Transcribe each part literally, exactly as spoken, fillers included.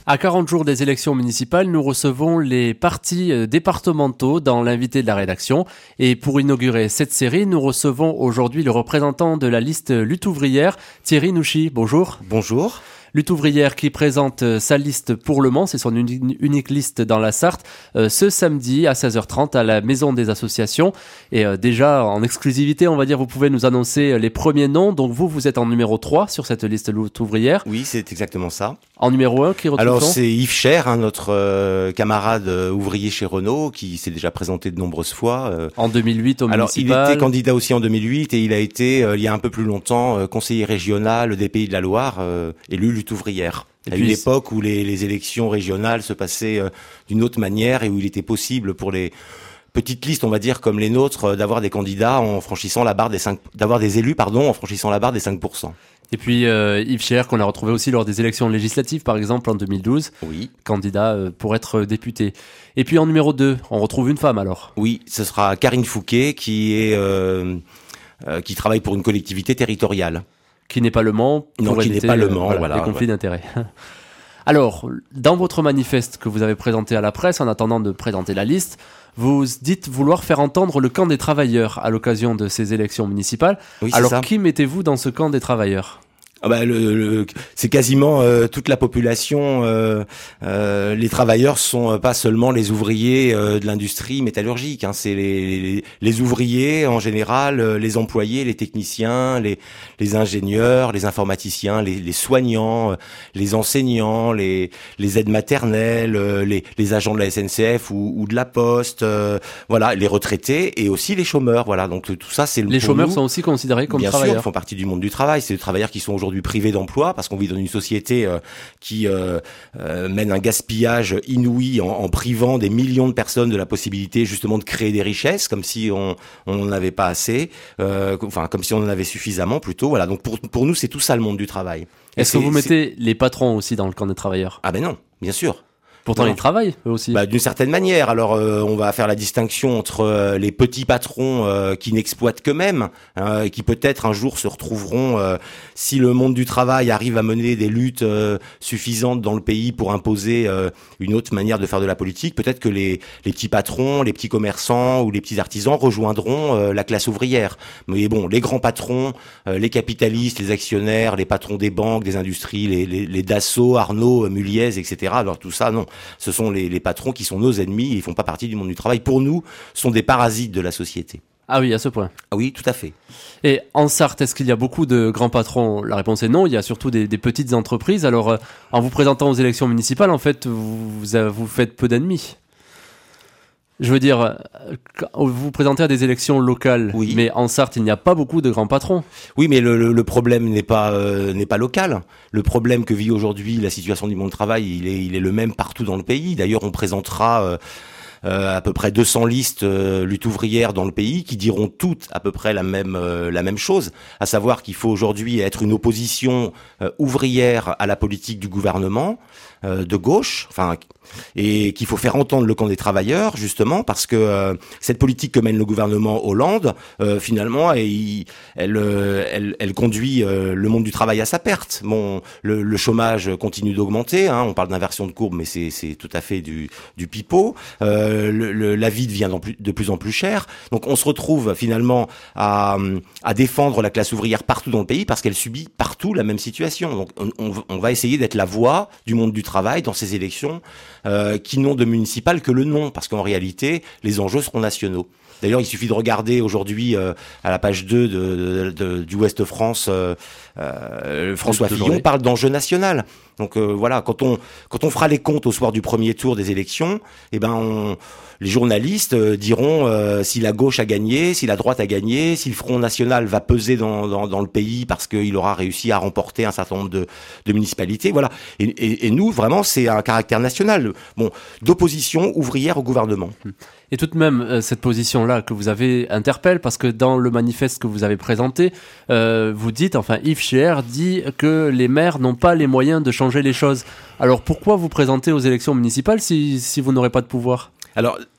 À quarante jours des élections municipales, nous recevons les partis départementaux dans l'invité de la rédaction. Et pour inaugurer cette série, nous recevons aujourd'hui le représentant de la liste Lutte ouvrière, Thierry Nouchy. Bonjour. Bonjour. Lutte ouvrière qui présente sa liste pour Le Mans, c'est son unique liste dans la Sarthe, euh, ce samedi à seize heures trente à la Maison des Associations. Et euh, déjà, en exclusivité, on va dire, vous pouvez nous annoncer les premiers noms. Donc vous, vous êtes en numéro trois sur cette liste Lutte ouvrière. Oui, c'est exactement ça. En numéro un, qui retrouve Alors c'est Yves Cher, hein, notre euh, camarade euh, ouvrier chez Renault, qui s'est déjà présenté de nombreuses fois. Euh, en deux mille huit au Alors municipal. il était candidat aussi en deux mille huit et il a été, euh, il y a un peu plus longtemps, euh, conseiller régional des Pays de la Loire, euh, élu Lutte ouvrière. Il y a eu l'époque où les, les élections régionales se passaient euh, d'une autre manière et où il était possible pour les petites listes, on va dire, comme les nôtres, euh, d'avoir des candidats en franchissant la barre des cinq, d'avoir des élus, pardon, en franchissant la barre des cinq pour cent. Et puis euh, Yves Cher, qu'on a retrouvé aussi lors des élections législatives, par exemple, en deux mille douze. Oui. Candidat euh, pour être député. Et puis en numéro deux, on retrouve une femme alors. Oui, ce sera Karine Fouquet, qui est euh, euh, qui travaille pour une collectivité territoriale. Qui n'est pas Le Mans. Non, qui n'est pas Le Mans, voilà, voilà. Les conflits ouais. d'intérêts. Alors, dans votre manifeste que vous avez présenté à la presse, en attendant de présenter la liste, vous dites vouloir faire entendre le camp des travailleurs à l'occasion de ces élections municipales. Oui, c'est Alors, ça. qui mettez-vous dans ce camp des travailleurs ? Ah bah le, le, c'est quasiment euh, toute la population. Euh, euh, les travailleurs sont euh, pas seulement les ouvriers euh, de l'industrie métallurgique. Hein, c'est les, les, les ouvriers en général, euh, les employés, les techniciens, les, les ingénieurs, les informaticiens, les, les soignants, euh, les enseignants, les, les aides maternelles, euh, les, les agents de la S N C F ou, ou de la Poste. Euh, voilà, les retraités et aussi les chômeurs. Voilà, donc tout ça c'est. Les chômeurs nous, sont aussi considérés comme bien travailleurs. Bien sûr, font partie du monde du travail. C'est des travailleurs qui sont aujourd'hui aujourd'hui privés d'emploi parce qu'on vit dans une société euh, qui euh, euh, mène un gaspillage inouï en, en privant des millions de personnes de la possibilité justement de créer des richesses comme si on on n'en avait pas assez, euh, enfin comme si on en avait suffisamment plutôt. Voilà, donc pour pour nous c'est tout ça le monde du travail. Est-ce que vous mettez les patrons aussi dans le camp des travailleurs ? Ah ben non, bien sûr. Pourtant, non. Ils travaillent, eux aussi. Bah, d'une certaine manière. Alors, euh, on va faire la distinction entre euh, les petits patrons euh, qui n'exploitent qu'eux-mêmes, hein, et qui peut-être un jour se retrouveront, euh, si le monde du travail arrive à mener des luttes euh, suffisantes dans le pays pour imposer euh, une autre manière de faire de la politique, peut-être que les, les petits patrons, les petits commerçants ou les petits artisans rejoindront euh, la classe ouvrière. Mais bon, les grands patrons, euh, les capitalistes, les actionnaires, les patrons des banques, des industries, les, les, les Dassault, Arnaud, Muliez, et cetera. Alors tout ça, non. Ce sont les, les patrons qui sont nos ennemis et ils font pas partie du monde du travail. Pour nous, sont des parasites de la société. Ah oui, à ce point. Ah oui, tout à fait. Et en Sarthe, est-ce qu'il y a beaucoup de grands patrons ? La réponse est non. Il y a surtout des, des petites entreprises. Alors, euh, en vous présentant aux élections municipales, en fait, vous, vous, vous faites peu d'ennemis. Je veux dire, vous vous présentez à des élections locales, oui. Mais en Sarthe, il n'y a pas beaucoup de grands patrons. Oui, mais le, le, le problème n'est pas euh, n'est pas local. Le problème que vit aujourd'hui la situation du monde du travail, il est il est le même partout dans le pays. D'ailleurs, on présentera euh, euh, à peu près deux cents listes euh, lutte ouvrière dans le pays qui diront toutes à peu près la même euh, la même chose, à savoir qu'il faut aujourd'hui être une opposition euh, ouvrière à la politique du gouvernement euh, de gauche, enfin. Et qu'il faut faire entendre le camp des travailleurs, justement, parce que euh, cette politique que mène le gouvernement Hollande, euh, finalement, elle, elle, elle, elle conduit euh, le monde du travail à sa perte. Bon, le, le chômage continue d'augmenter, hein, on parle d'inversion de courbe, mais c'est, c'est tout à fait du, du pipeau. Euh, le, le, la vie devient de plus en plus chère. Donc on se retrouve finalement à, à défendre la classe ouvrière partout dans le pays, parce qu'elle subit partout la même situation. Donc on, on, on va essayer d'être la voix du monde du travail dans ces élections, Euh, qui n'ont de municipal que le nom, parce qu'en réalité, les enjeux seront nationaux. D'ailleurs, il suffit de regarder aujourd'hui euh, à la page deux de, de, de, du Ouest France, euh, euh, François Fillon parle d'enjeu national. Donc euh, voilà, quand on quand on fera les comptes au soir du premier tour des élections, eh ben on, les journalistes euh, diront euh, si la gauche a gagné, si la droite a gagné, si le Front National va peser dans dans, dans le pays parce qu'il aura réussi à remporter un certain nombre de, de municipalités. Voilà. Et, et, et nous, vraiment, c'est un caractère national, bon, d'opposition ouvrière au gouvernement. Et tout de même, euh, cette position-là que vous avez interpelle, parce que dans le manifeste que vous avez présenté, euh, vous dites, enfin Yves Cher dit que les maires n'ont pas les moyens de changer les choses. Alors pourquoi vous présenter aux élections municipales si, si vous n'aurez pas de pouvoir ? Alors,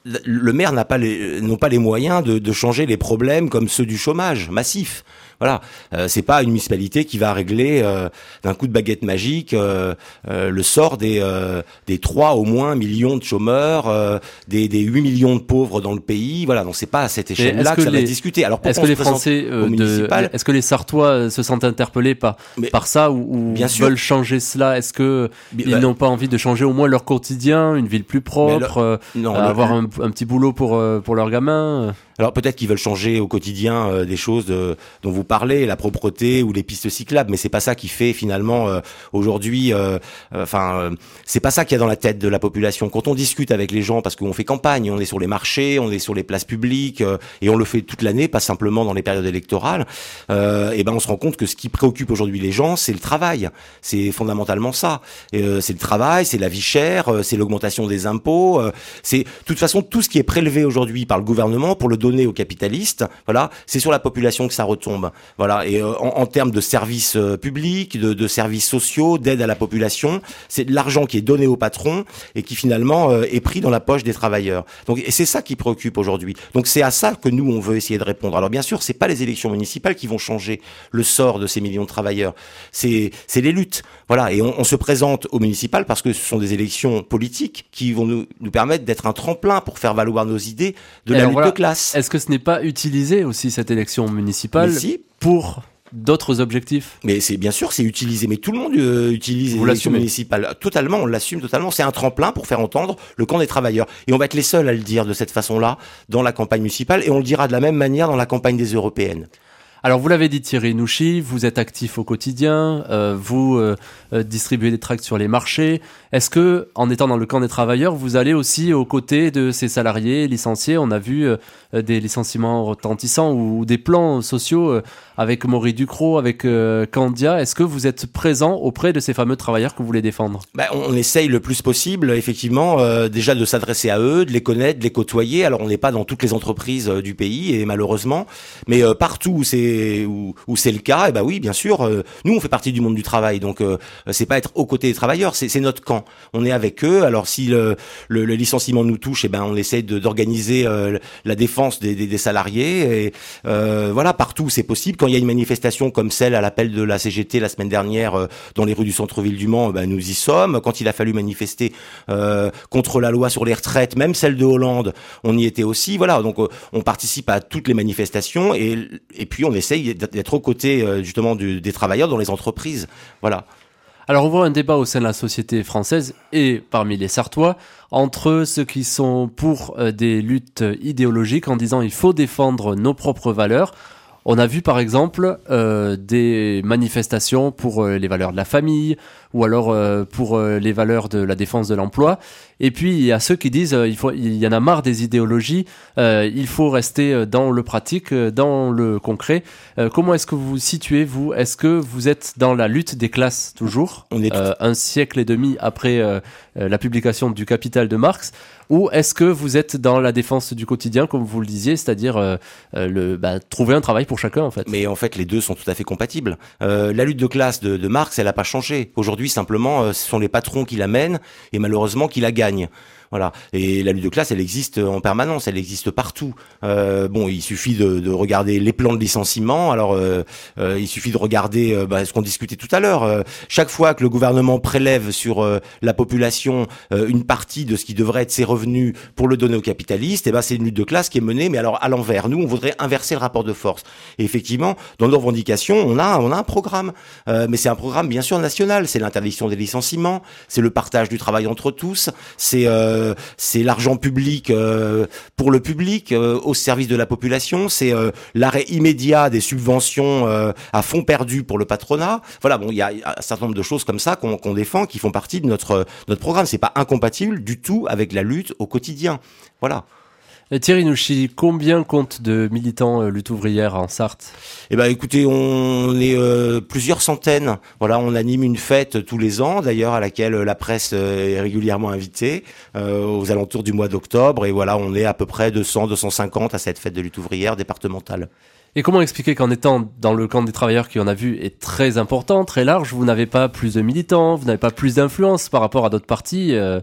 le maire n'a pas les, n'ont pas les moyens de, de changer les problèmes comme ceux du chômage massif. Voilà, euh, c'est pas une municipalité qui va régler euh, d'un coup de baguette magique euh, euh, le sort des euh, des trois au moins millions de chômeurs, euh, des des huit millions de pauvres dans le pays. Voilà, donc c'est pas à cette échelle-là que, que ça les, va se discuter. Alors est-ce que les Français, euh, de, est-ce que les Sartois se sentent interpellés par Mais, par ça ou, ou bien veulent sûr. changer cela? Est-ce que Mais, ils bah, n'ont pas envie de changer au moins leur quotidien, une ville plus propre, euh, non, avoir le, un, un petit boulot pour euh, pour leurs gamins? Alors peut-être qu'ils veulent changer au quotidien euh, des choses de, dont vous parlez, la propreté ou les pistes cyclables, mais c'est pas ça qui fait finalement euh, aujourd'hui. Enfin, euh, euh, c'est pas ça qu'il y a dans la tête de la population. Quand on discute avec les gens, parce qu'on fait campagne, on est sur les marchés, on est sur les places publiques, euh, et on le fait toute l'année, pas simplement dans les périodes électorales. Euh, et ben on se rend compte que ce qui préoccupe aujourd'hui les gens, c'est le travail. C'est fondamentalement ça. Et, euh, c'est le travail, c'est la vie chère, euh, c'est l'augmentation des impôts. Euh, c'est de toute façon tout ce qui est prélevé aujourd'hui par le gouvernement pour le donné aux capitalistes, voilà, c'est sur la population que ça retombe, voilà. Et euh, en, en termes de services euh, publics, de, de services sociaux, d'aide à la population, c'est de l'argent qui est donné aux patrons et qui finalement euh, est pris dans la poche des travailleurs. Donc, et c'est ça qui préoccupe aujourd'hui. Donc, c'est à ça que nous on veut essayer de répondre. Alors, bien sûr, c'est pas les élections municipales qui vont changer le sort de ces millions de travailleurs. C'est, c'est les luttes, voilà. Et on, on se présente aux municipales parce que ce sont des élections politiques qui vont nous, nous permettre d'être un tremplin pour faire valoir nos idées de la lutte voilà. de classe. Est-ce que ce n'est pas utilisé aussi cette élection municipale si. pour d'autres objectifs? Mais c'est bien sûr, c'est utilisé. Mais tout le monde euh, utilise les élections municipales. Totalement, on l'assume totalement. C'est un tremplin pour faire entendre le camp des travailleurs. Et on va être les seuls à le dire de cette façon-là dans la campagne municipale. Et on le dira de la même manière dans la campagne des européennes. Alors vous l'avez dit Thierry Nouchy, vous êtes actif au quotidien, euh, vous euh, euh, distribuez des tracts sur les marchés. Est-ce que, en étant dans le camp des travailleurs, vous allez aussi aux côtés de ces salariés licenciés? On a vu euh, des licenciements retentissants ou, ou des plans sociaux euh, avec Maury Ducrot, avec euh, Candia. Est-ce que vous êtes présent auprès de ces fameux travailleurs que vous voulez défendre? Ben, on essaye le plus possible, effectivement, euh, déjà de s'adresser à eux, de les connaître, de les côtoyer. Alors on n'est pas dans toutes les entreprises euh, du pays, et malheureusement, mais euh, partout où c'est Où, où c'est le cas, et ben oui, bien sûr. Euh, nous, on fait partie du monde du travail, donc euh, c'est pas être aux côtés des travailleurs, c'est, c'est notre camp. On est avec eux. Alors si le, le, le licenciement nous touche, et ben on essaie de, d'organiser euh, la défense des, des, des salariés. Et euh, voilà, partout où c'est possible. Quand il y a une manifestation comme celle à l'appel de la C G T la semaine dernière euh, dans les rues du centre-ville du Mans, ben nous y sommes. Quand il a fallu manifester euh, contre la loi sur les retraites, même celle de Hollande, on y était aussi. Voilà, donc euh, on participe à toutes les manifestations et et puis on essaie d'être aux côtés justement du, des travailleurs dans les entreprises. Voilà. Alors on voit un débat au sein de la société française et parmi les Sartois entre ceux qui sont pour euh, des luttes idéologiques en disant il faut défendre nos propres valeurs. On a vu par exemple euh, des manifestations pour euh, les valeurs de la famille ou alors euh, pour euh, les valeurs de la défense de l'emploi. Et puis il y a ceux qui disent euh, il faut, il y en a marre des idéologies, euh, il faut rester dans le pratique, dans le concret. Euh, comment est-ce que vous vous situez, vous? Est-ce que vous êtes dans la lutte des classes toujours, On est euh, un siècle et demi après euh, la publication du Capital de Marx? Ou est-ce que vous êtes dans la défense du quotidien, comme vous le disiez, c'est-à-dire euh, le bah, trouver un travail pour chacun en fait? Mais en fait, les deux sont tout à fait compatibles. Euh, la lutte de classe de, de Marx, elle n'a pas changé. Aujourd'hui, simplement, euh, ce sont les patrons qui la mènent et malheureusement qui la gagnent. Voilà. Et la lutte de classe, elle existe en permanence, elle existe partout. Euh, bon, il suffit de, de regarder les plans de licenciement. Alors, euh, euh, il suffit de regarder euh, bah, ce qu'on discutait tout à l'heure. Euh, chaque fois que le gouvernement prélève sur euh, la population euh, une partie de ce qui devrait être ses revenus pour le donner aux capitalistes, et ben c'est une lutte de classe qui est menée, mais alors à l'envers. Nous, on voudrait inverser le rapport de force. Et effectivement, dans nos revendications, on a on a un programme, euh, mais c'est un programme bien sûr national. C'est l'interdiction des licenciements, c'est le partage du travail entre tous, c'est euh, Euh, c'est l'argent public euh, pour le public, euh, au service de la population. C'est euh, l'arrêt immédiat des subventions euh, à fonds perdus pour le patronat. Voilà, bon, il y a un certain nombre de choses comme ça qu'on, qu'on défend, qui font partie de notre notre programme. C'est pas incompatible du tout avec la lutte au quotidien. Voilà. Et Thierry Nouchy, combien compte de militants euh, lutte ouvrière en Sarthe? Eh ben, écoutez, on est euh, plusieurs centaines. Voilà, on anime une fête tous les ans, d'ailleurs, à laquelle la presse euh, est régulièrement invitée, euh, aux alentours du mois d'octobre. Et voilà, on est à peu près deux cents, deux cent cinquante à cette fête de lutte ouvrière départementale. Et comment expliquer qu'en étant dans le camp des travailleurs qui, on a vu, est très important, très large, vous n'avez pas plus de militants, vous n'avez pas plus d'influence par rapport à d'autres partis euh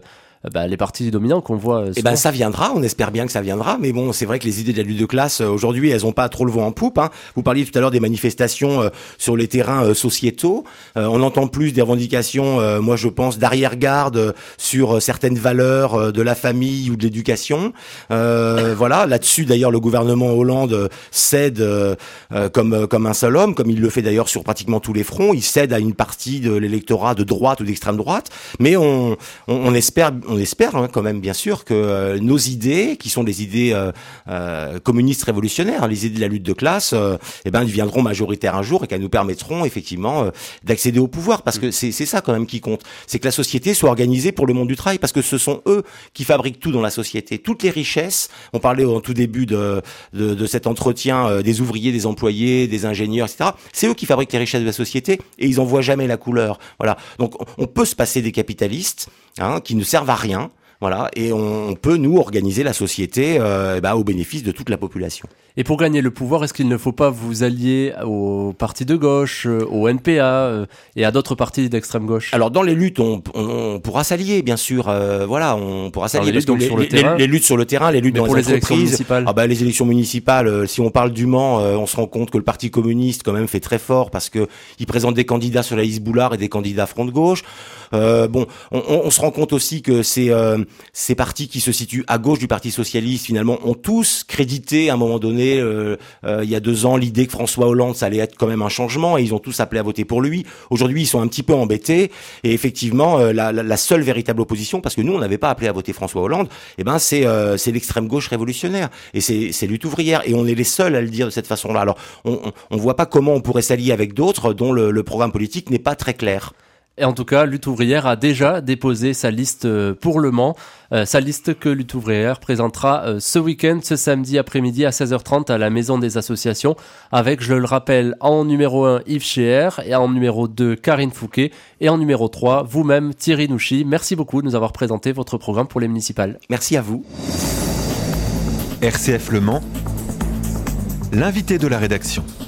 bah, les partis dominants qu'on voit. Eh ben ça viendra, on espère bien que ça viendra, mais bon, c'est vrai que les idées de la lutte de classe aujourd'hui, elles ont pas trop le vent en poupe. Hein. Vous parliez tout à l'heure des manifestations euh, sur les terrains euh, sociétaux. Euh, on entend plus des revendications, euh, moi je pense, d'arrière-garde euh, sur euh, certaines valeurs euh, de la famille ou de l'éducation. Euh, voilà, là-dessus d'ailleurs le gouvernement Hollande euh, cède euh, euh, comme euh, comme un seul homme, comme il le fait d'ailleurs sur pratiquement tous les fronts. Il cède à une partie de l'électorat de droite ou d'extrême droite, mais on on, on espère on espère hein, quand même bien sûr que euh, nos idées, qui sont des idées euh, euh, communistes révolutionnaires, les idées de la lutte de classe, euh, eh ben, deviendront majoritaires un jour et qu'elles nous permettront effectivement euh, d'accéder au pouvoir, parce que c'est, c'est ça quand même qui compte, c'est que la société soit organisée pour le monde du travail, parce que ce sont eux qui fabriquent tout dans la société, toutes les richesses. On parlait au tout début de, de, de cet entretien euh, des ouvriers, des employés, des ingénieurs, et cetera. C'est eux qui fabriquent les richesses de la société et ils en voient jamais la couleur. Voilà. Donc on peut se passer des capitalistes hein, qui ne servent à rien. Voilà, et on peut, nous, organiser la société euh, bah, au bénéfice de toute la population. Et pour gagner le pouvoir, est-ce qu'il ne faut pas vous allier aux partis de gauche, au N P A euh, et à d'autres partis d'extrême gauche? Alors, dans les luttes, on, on, on pourra s'allier, bien sûr. Euh, voilà, on pourra s'allier. Alors, les, luttes, les, sur le les, terrain, les luttes sur le terrain, les luttes mais dans pour les, les élections municipales. Ah bah, les élections municipales, euh, si on parle du Mans, euh, on se rend compte que le Parti communiste, quand même, fait très fort parce que il présente des candidats sur la liste Boulard et des candidats front de gauche. Euh, bon, on, on, on se rend compte aussi que ces, euh, ces partis qui se situent à gauche du Parti socialiste, finalement, ont tous crédité à un moment donné, euh, euh, il y a deux ans, l'idée que François Hollande, ça allait être quand même un changement, et ils ont tous appelé à voter pour lui. Aujourd'hui, ils sont un petit peu embêtés, et effectivement, euh, la, la, la seule véritable opposition, parce que nous, on n'avait pas appelé à voter François Hollande, eh ben, c'est, euh, c'est l'extrême gauche révolutionnaire, et c'est, c'est lutte ouvrière, et on est les seuls à le dire de cette façon-là. Alors, on, on, on voit pas comment on pourrait s'allier avec d'autres dont le, le programme politique n'est pas très clair. Et en tout cas, Lutte ouvrière a déjà déposé sa liste pour le Mans, euh, sa liste que Lutte ouvrière présentera euh, ce week-end, ce samedi après-midi à seize heures trente à la Maison des Associations, avec, je le rappelle, en numéro un Yves Scheer, et en numéro deux Karine Fouquet, et en numéro trois vous-même Thierry Nouchy. Merci beaucoup de nous avoir présenté votre programme pour les municipales. Merci à vous. R C F Le Mans, l'invité de la rédaction.